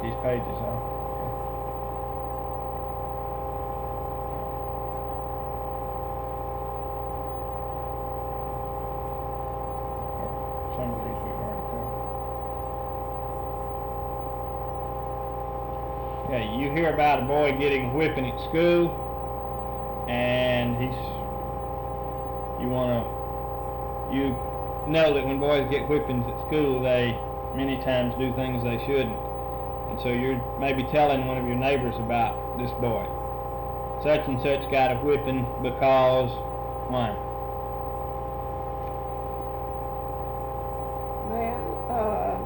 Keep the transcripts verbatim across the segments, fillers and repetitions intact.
these pages, huh? Some of these we've already covered. Yeah, you hear about a boy getting a whipping at school, and he's, you want to, you know that when boys get whippings at school, they many times do things they shouldn't. And so you're maybe telling one of your neighbors about this boy. Such and such got a whipping because, why? Well, uh,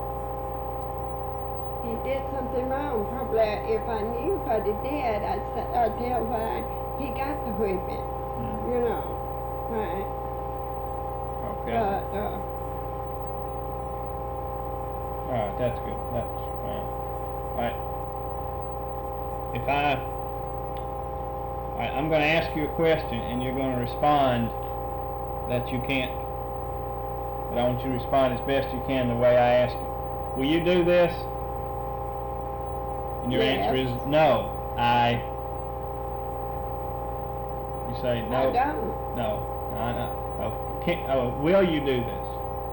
he did something wrong. Probably if I knew what he did, I'd, say, I'd tell why he got the whipping. Mm. You know, right? Okay. But, uh, All right, that's good. That's well. All right. If I, all right, I'm going to ask you a question, and you're going to respond that you can't. But I want you to respond as best you can the way I ask you. Will you do this? And your Yes. answer is no. I. You say no. I don't. No. No. No. Oh, can't, oh, will you do this?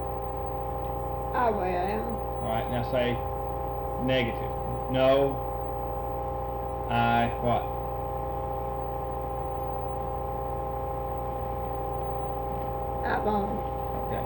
I will. All right, now say negative. No, I what? I won't. Okay.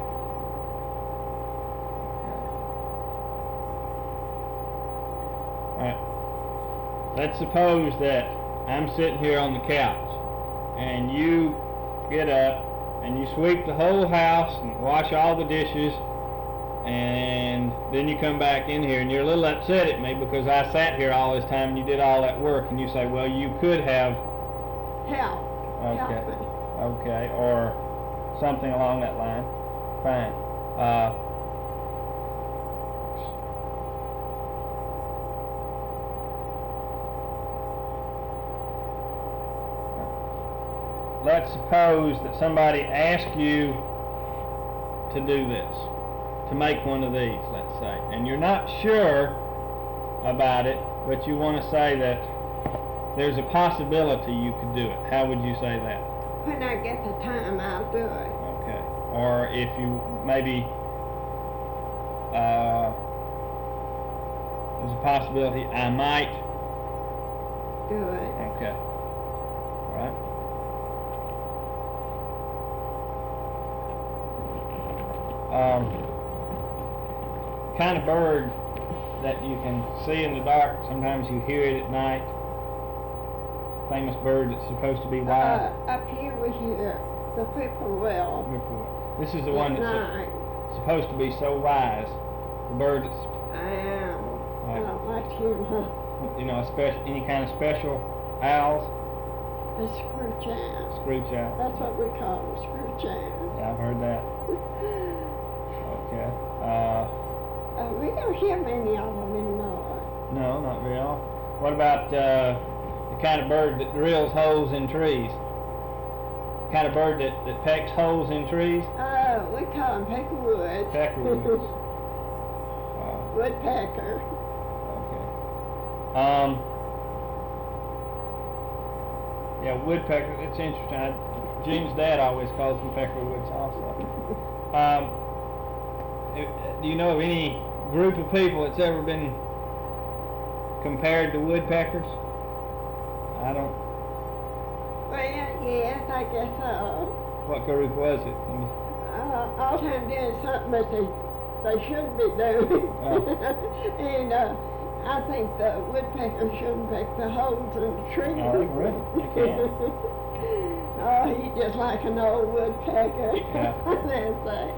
All right. Let's suppose that I'm sitting here on the couch, and you get up and you sweep the whole house and wash all the dishes. And then you come back in here and you're a little upset at me because I sat here all this time and you did all that work, and you say, well, you could have Help. okay Help me. okay or something along that line. Fine. uh, let's suppose that somebody asked you to do this, to make one of these, let's say, and you're not sure about it, but you want to say that there's a possibility you could do it. How would you say that? When I get the time, I'll do it. Okay. Or if you maybe uh, there's a possibility I might Do it. okay. All right. Um, kind of bird that you can see in the dark. Sometimes you hear it at night. Famous bird that's supposed to be wild. Uh, up here we hear the whippoorwill. This is the one at that's night. su- supposed to be so wise. The bird that's, I am. I Right. don't like hearing her. you know, a special, any kind of special owls. The screech owl. Screech owl. That's what we call them, screech owl. Yeah, I've heard that. Okay. Uh, Uh, we don't hear many of them anymore. no, not very often. What about uh, the kind of bird that drills holes in trees? The kind of bird that, that pecks holes in trees? Oh, we call them peckerwoods. Peckerwoods. Uh, Woodpecker. okay. Um, yeah, woodpecker. It's interesting. I, Gene's dad always calls them peckerwoods also. Um, Uh, do you know of any group of people that's ever been compared to woodpeckers? I don't. Well, yes, I guess so. What group was it? Uh, all the time doing something that they, they shouldn't be doing. Oh. And uh, I think the woodpecker shouldn't pick the holes in the trees. Oh, really? They can't. Oh, he's just like an old woodpecker. Yeah. That's it.